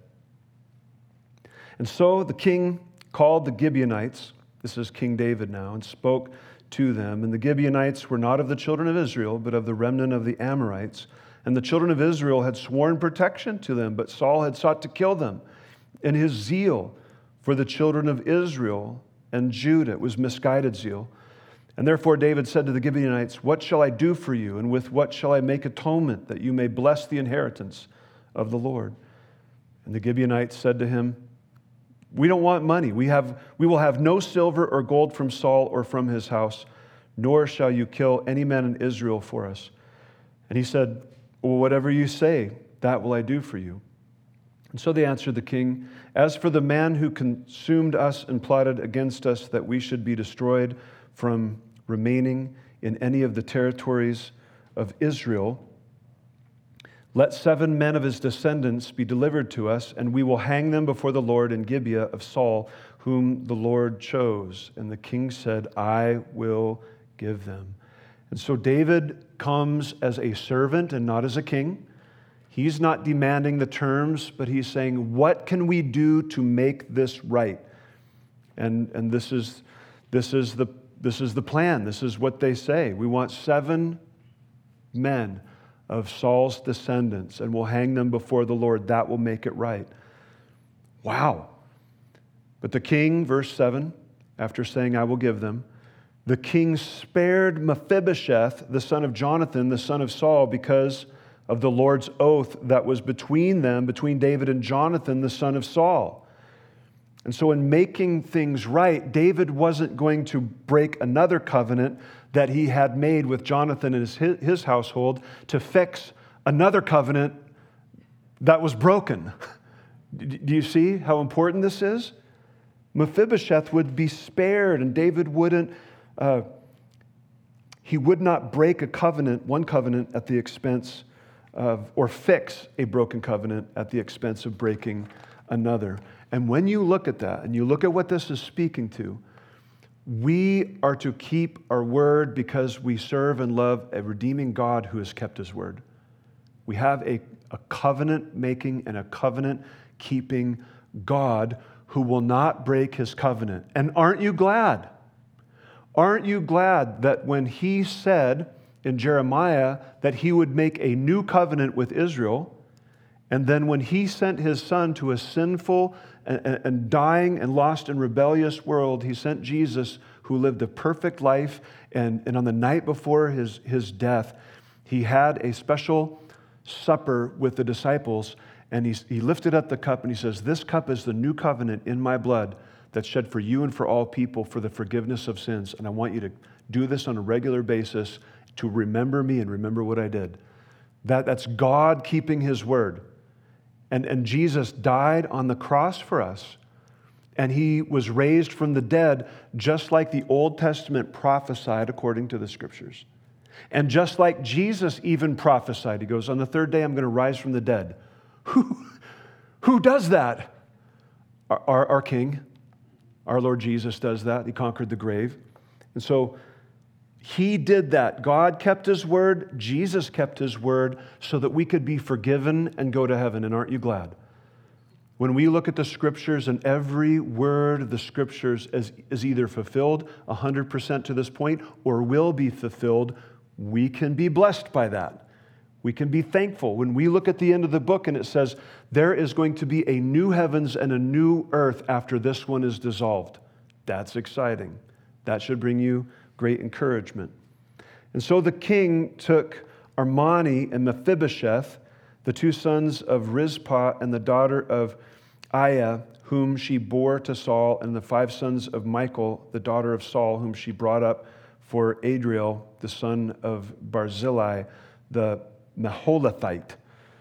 And so the king called the Gibeonites, this is King David now, and spoke to them. And the Gibeonites were not of the children of Israel, but of the remnant of the Amorites. And the children of Israel had sworn protection to them, but Saul had sought to kill them. And his zeal for the children of Israel and Judah was misguided zeal. And therefore David said to the Gibeonites, what shall I do for you, and with what shall I make atonement, that you may bless the inheritance of the Lord? And the Gibeonites said to him, we don't want money. We will have no silver or gold from Saul or from his house, nor shall you kill any man in Israel for us. And he said, well, whatever you say, that will I do for you. And so they answered the king, as for the man who consumed us and plotted against us that we should be destroyed from remaining in any of the territories of Israel, let 7 men of his descendants be delivered to us, and we will hang them before the Lord in Gibeah of Saul, whom the Lord chose. And the king said, I will give them. And so David comes as a servant and not as a king. He's not demanding the terms, but he's saying, what can we do to make this right? And this is the plan. This is what they say. We want 7 men of Saul's descendants and will hang them before the Lord. That will make it right. Wow. But the king, verse 7, after saying, I will give them, the king spared Mephibosheth, the son of Jonathan, the son of Saul, because of the Lord's oath that was between them, between David and Jonathan, the son of Saul. And so in making things right, David wasn't going to break another covenant that he had made with Jonathan and his household to fix another covenant that was broken. Do you see how important this is? Mephibosheth would be spared, and David wouldn't. He would not break one covenant at the expense of, or fix a broken covenant at the expense of breaking another. And when you look at that, and you look at what this is speaking to, we are to keep our word because we serve and love a redeeming God who has kept his word. We have a covenant-making and a covenant-keeping God who will not break his covenant. And aren't you glad? Aren't you glad that when he said in Jeremiah that he would make a new covenant with Israel, and then when he sent his son to a sinful and dying and lost and rebellious world, he sent Jesus, who lived a perfect life, and on the night before his death, he had a special supper with the disciples, and he lifted up the cup and he says, this cup is the new covenant in my blood that's shed for you and for all people for the forgiveness of sins. And I want you to do this on a regular basis to remember me and remember what I did. That's God keeping his word. And Jesus died on the cross for us. And he was raised from the dead just like the Old Testament prophesied according to the Scriptures. And just like Jesus even prophesied, he goes, on the third day I'm going to rise from the dead. Who does that? Our King, our Lord Jesus does that. He conquered the grave. And so he did that. God kept his word. Jesus kept his word so that we could be forgiven and go to heaven. And aren't you glad? When we look at the Scriptures and every word of the Scriptures is either fulfilled 100% to this point or will be fulfilled, we can be blessed by that. We can be thankful. When we look at the end of the book and it says, there is going to be a new heavens and a new earth after this one is dissolved. That's exciting. That should bring you great encouragement. And so the king took Armani and Mephibosheth, the two sons of Rizpah and the daughter of Aiah, whom she bore to Saul, and the 5 sons of Michal, the daughter of Saul, whom she brought up for Adriel, the son of Barzillai, the Meholathite.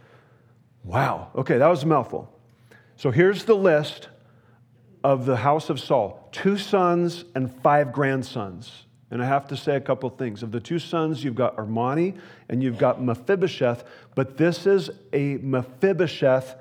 Wow. Okay, that was a mouthful. So here's the list of the house of Saul. 2 sons and 5 grandsons. And I have to say a couple things. Of the 2 sons, you've got Armani and you've got Mephibosheth, but this is a Mephibosheth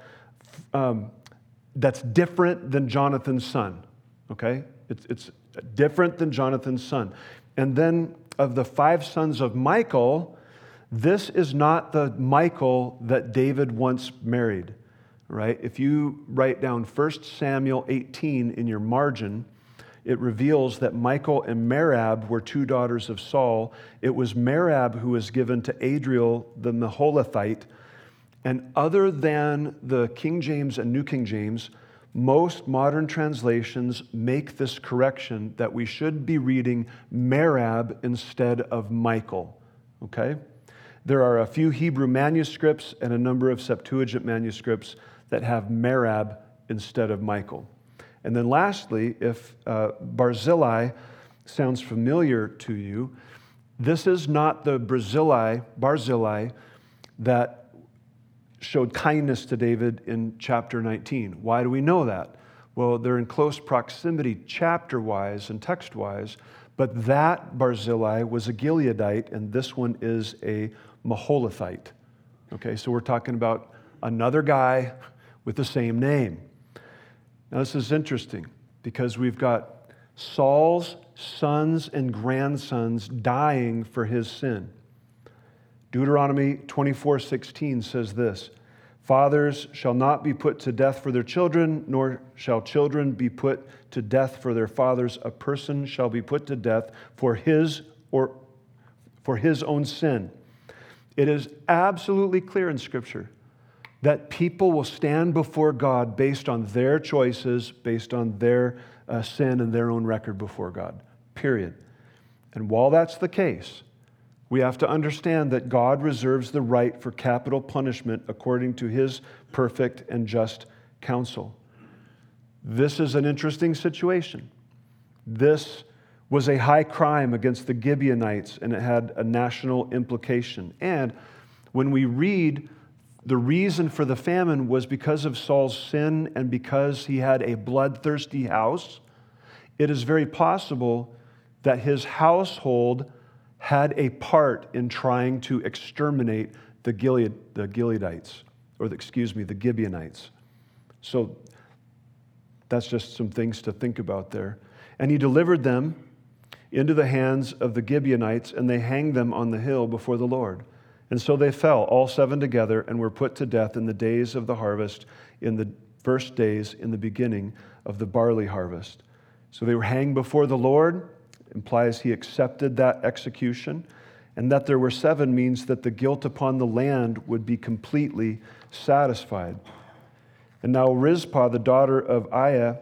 that's different than Jonathan's son, okay? It's different than Jonathan's son. And then of the 5 sons of Michal, this is not the Michal that David once married, right? If you write down 1 Samuel 18 in your margin, it reveals that Michal and Merab were 2 daughters of Saul. It was Merab who was given to Adriel the Meholathite. And other than the King James and New King James, most modern translations make this correction that we should be reading Merab instead of Michal, okay? There are a few Hebrew manuscripts and a number of Septuagint manuscripts that have Merab instead of Michal. And then lastly, if Barzillai sounds familiar to you, this is not the Barzillai that showed kindness to David in chapter 19. Why do we know that? Well, they're in close proximity chapter-wise and text-wise, but that Barzillai was a Gileadite, and this one is a Meholathite. Okay, so we're talking about another guy with the same name. Now, this is interesting because we've got Saul's sons and grandsons dying for his sin. Deuteronomy 24:16 says this, fathers shall not be put to death for their children, nor shall children be put to death for their fathers. A person shall be put to death for his own sin. It is absolutely clear in Scripture that people will stand before God based on their choices, based on their sin and their own record before God, period. And while that's the case, we have to understand that God reserves the right for capital punishment according to His perfect and just counsel. This is an interesting situation. This was a high crime against the Gibeonites, and it had a national implication. And when we read the reason for the famine was because of Saul's sin and because he had a bloodthirsty house, it is very possible that his household had a part in trying to exterminate the Gileadites, or the Gibeonites. So that's just some things to think about there. And he delivered them into the hands of the Gibeonites, and they hanged them on the hill before the Lord. And so they fell, all 7 together, and were put to death in the days of the harvest, in the first days in the beginning of the barley harvest. So they were hanged before the Lord, implies he accepted that execution, and that there were 7 means that the guilt upon the land would be completely satisfied. And now Rizpah, the daughter of Aiah,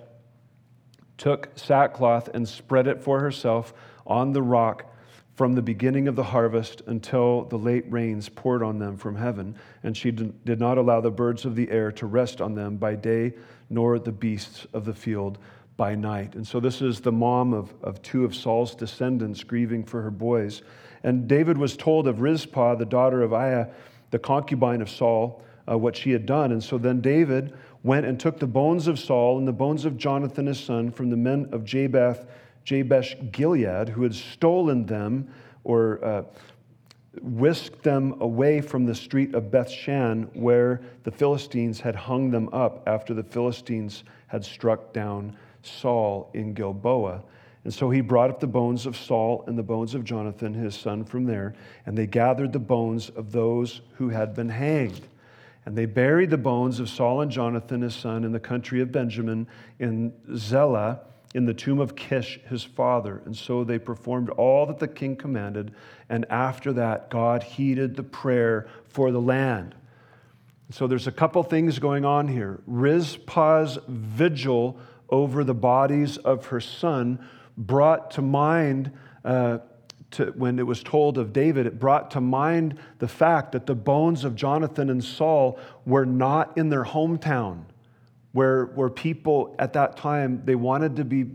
took sackcloth and spread it for herself on the rock from the beginning of the harvest until the late rains poured on them from heaven. And she did not allow the birds of the air to rest on them by day, nor the beasts of the field by night. And so this is the mom of 2 of Saul's descendants grieving for her boys. And David was told of Rizpah, the daughter of Aiah, the concubine of Saul, what she had done. And so then David went and took the bones of Saul and the bones of Jonathan his son from the men of Jabesh Gilead, who had stolen them or whisked them away from the street of Bethshan, where the Philistines had hung them up after the Philistines had struck down Saul in Gilboa. And so he brought up the bones of Saul and the bones of Jonathan his son from there, and they gathered the bones of those who had been hanged. And they buried the bones of Saul and Jonathan his son in the country of Benjamin in Zelah, in the tomb of Kish his father. And so they performed all that the king commanded, and after that God heeded the prayer for the land. So there's a couple things going on here. Rizpah's vigil over the bodies of her son brought to mind, when it was told of David, it brought to mind the fact that the bones of Jonathan and Saul were not in their hometown, where people at that time, they wanted to be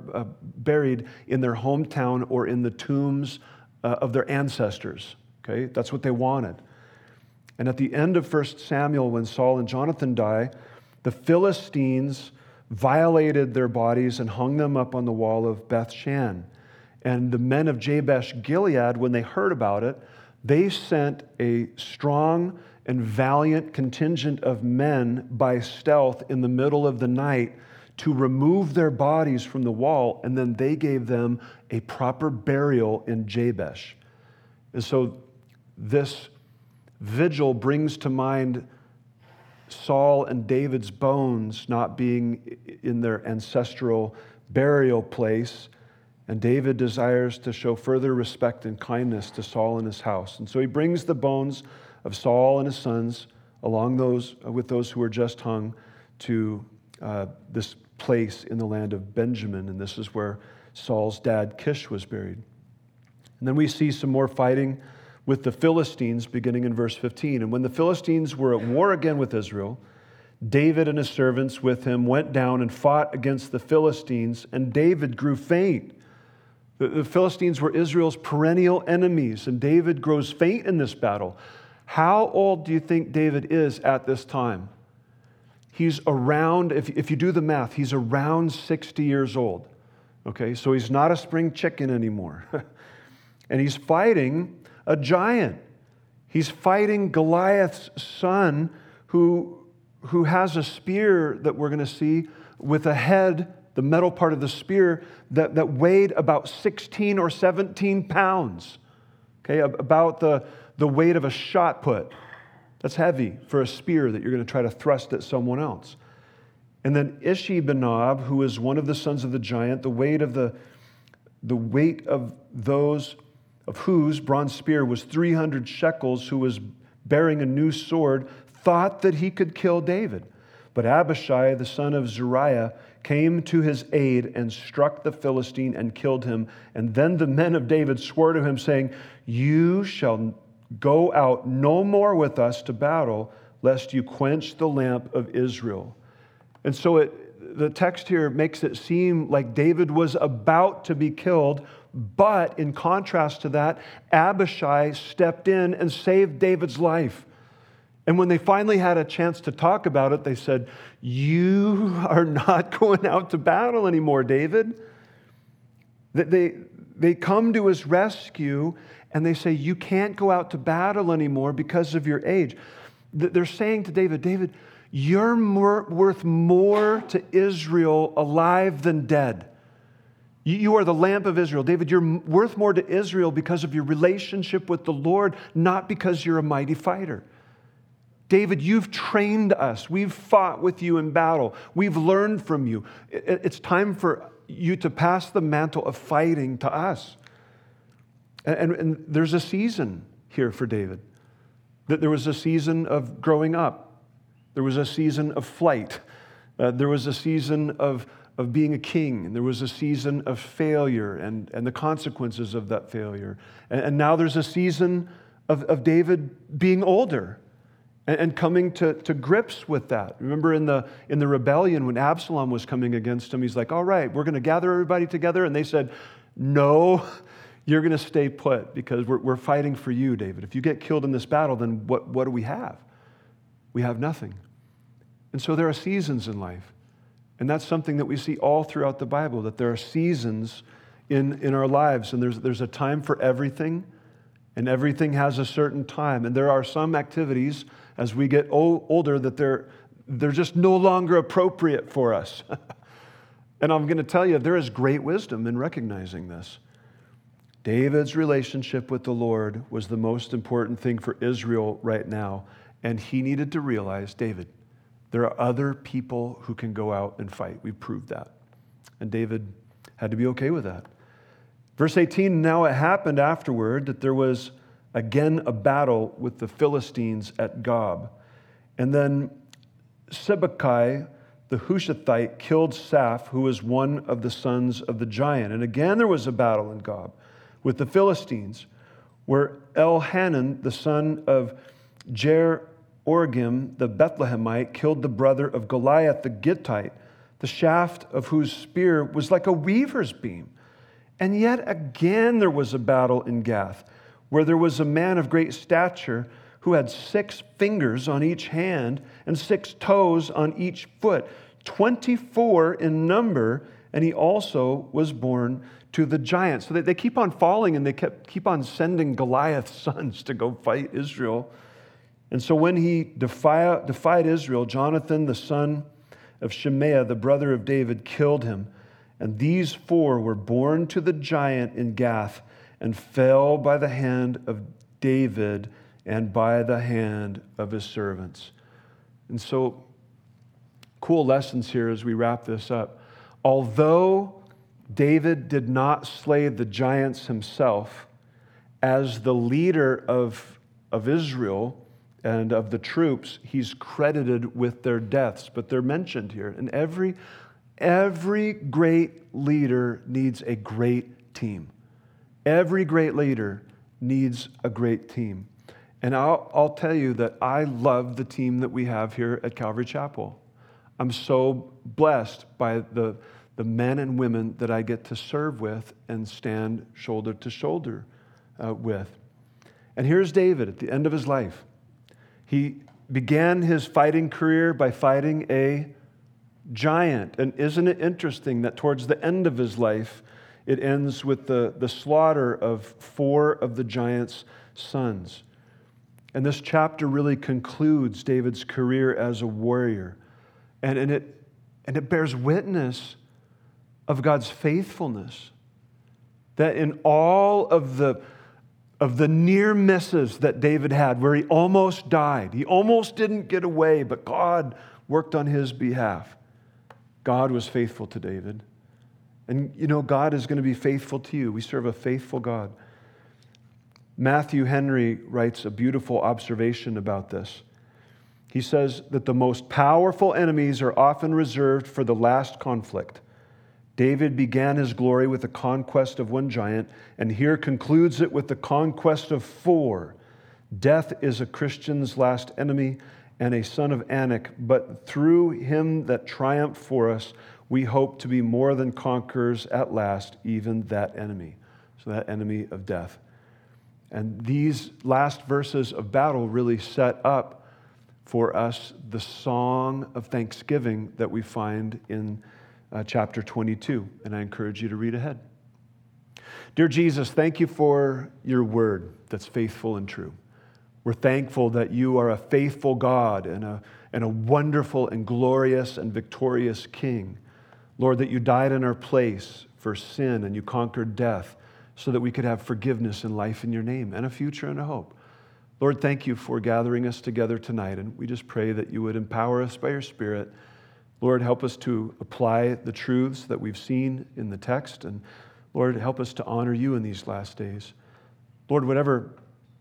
buried in their hometown or in the tombs of their ancestors. Okay, that's what they wanted. And at the end of 1 Samuel, when Saul and Jonathan die, the Philistines violated their bodies and hung them up on the wall of Bethshan. And the men of Jabesh Gilead, when they heard about it, they sent a strong and valiant contingent of men by stealth in the middle of the night to remove their bodies from the wall, and then they gave them a proper burial in Jabesh. And so this vigil brings to mind Saul and David's bones not being in their ancestral burial place, and David desires to show further respect and kindness to Saul and his house. And so he brings the bones of Saul and his sons along with those who were just hung to this place in the land of Benjamin, and this is where Saul's dad Kish was buried. And then we see some more fighting with the Philistines beginning in verse 15. And when the Philistines were at war again with Israel, David and his servants with him went down and fought against the Philistines, and David grew faint. The Philistines were Israel's perennial enemies, and David grows faint in this battle. How old do you think David is at this time? He's around, if you do the math, he's around 60 years old. Okay, so he's not a spring chicken anymore. And he's fighting a giant. He's fighting Goliath's son, who has a spear that we're going to see with a head, the metal part of the spear, that weighed about 16 or 17 pounds. Okay, about the weight of a shot put. That's heavy for a spear that you're going to try to thrust at someone else. And then Ishi-Benob, who is one of the sons of the giant, the weight of those of whose bronze spear was 300 shekels, who was bearing a new sword, thought that he could kill David. But Abishai, the son of Zeruiah, came to his aid and struck the Philistine and killed him. And then the men of David swore to him, saying, "You shall go out no more with us to battle, lest you quench the lamp of Israel." And so the text here makes it seem like David was about to be killed, but in contrast to that, Abishai stepped in and saved David's life. And when they finally had a chance to talk about it, they said, "You are not going out to battle anymore, David." They come to his rescue and they say, "You can't go out to battle anymore because of your age." They're saying to David, "David, you're worth more to Israel alive than dead. You are the lamp of Israel. David, you're worth more to Israel because of your relationship with the Lord, not because you're a mighty fighter. David, you've trained us. We've fought with you in battle. We've learned from you. It's time for you to pass the mantle of fighting to us." And there's a season here for David. There was a season of growing up. There was a season of flight. There was a season of being a king. And there was a season of failure and the consequences of that failure. And now there's a season of David being older and coming to grips with that. Remember in the rebellion when Absalom was coming against him, he's like, "All right, we're going to gather everybody together." And they said, "No, you're going to stay put because we're fighting for you, David. If you get killed in this battle, then what do we have? We have nothing." And so there are seasons in life. And that's something that we see all throughout the Bible, that there are seasons in our lives. And there's a time for everything, and everything has a certain time. And there are some activities as we get older that they're just no longer appropriate for us. And I'm going to tell you, there is great wisdom in recognizing this. David's relationship with the Lord was the most important thing for Israel right now. And he needed to realize, David, there are other people who can go out and fight. We proved that. And David had to be okay with that. Verse 18, "Now it happened afterward that there was again a battle with the Philistines at Gob. And then Sibbecai, the Hushathite, killed Saph, who was one of the sons of the giant. And again there was a battle in Gob with the Philistines, where Elhanan, the son of Jer-Orgim, the Bethlehemite, killed the brother of Goliath the Gittite, the shaft of whose spear was like a weaver's beam. And yet again there was a battle in Gath, where there was a man of great stature who had 6 fingers on each hand and 6 toes on each foot, 24 in number, and he also was born to the giants." So they keep on falling, and they keep on sending Goliath's sons to go fight Israel. And so when he defied Israel, Jonathan, the son of Shemaiah, the brother of David, killed him. And these 4 were born to the giant in Gath and fell by the hand of David and by the hand of his servants. And so, cool lessons here as we wrap this up. Although David did not slay the giants himself, as the leader of Israel and of the troops, he's credited with their deaths, but they're mentioned here. And every great leader needs a great team. Every great leader needs a great team. And I'll tell you that I love the team that we have here at Calvary Chapel. I'm so blessed by the men and women that I get to serve with and stand shoulder to shoulder with. And here's David at the end of his life. He began his fighting career by fighting a giant. And isn't it interesting that towards the end of his life, it ends with the slaughter of 4 of the giant's sons. And this chapter really concludes David's career as a warrior. And it bears witness of God's faithfulness. That in all of the near misses that David had, where he almost died, he almost didn't get away, but God worked on his behalf. God was faithful to David. And you know, God is going to be faithful to you. We serve a faithful God. Matthew Henry writes a beautiful observation about this. He says that the most powerful enemies are often reserved for the last conflict. David began his glory with the conquest of one giant, and here concludes it with the conquest of 4. Death is a Christian's last enemy and a son of Anak, but through him that triumphed for us, we hope to be more than conquerors at last, even that enemy. So that enemy of death. And these last verses of battle really set up for us the song of thanksgiving that we find in chapter 22. And I encourage you to read ahead. Dear Jesus, thank you for your word that's faithful and true. We're thankful that you are a faithful God and a wonderful and glorious and victorious King. Lord, that you died in our place for sin and you conquered death so that we could have forgiveness and life in your name and a future and a hope. Lord, thank you for gathering us together tonight, and we just pray that you would empower us by your Spirit. Lord, help us to apply the truths that we've seen in the text, and Lord, help us to honor you in these last days. Lord, whatever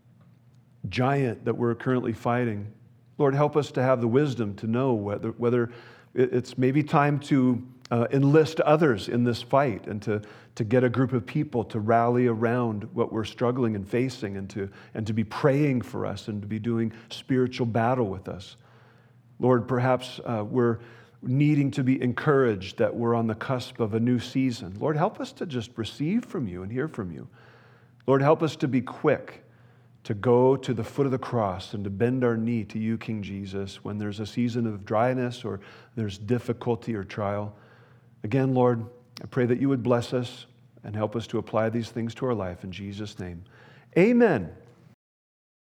giant that we're currently fighting, Lord, help us to have the wisdom to know whether it's maybe time to enlist others in this fight and to get a group of people to rally around what we're struggling and facing and to be praying for us and to be doing spiritual battle with us. Lord, perhaps we're needing to be encouraged that we're on the cusp of a new season. Lord, help us to just receive from you and hear from you. Lord, help us to be quick to go to the foot of the cross and to bend our knee to you, King Jesus, when there's a season of dryness or there's difficulty or trial. Again, Lord, I pray that you would bless us and help us to apply these things to our life in Jesus' name. Amen.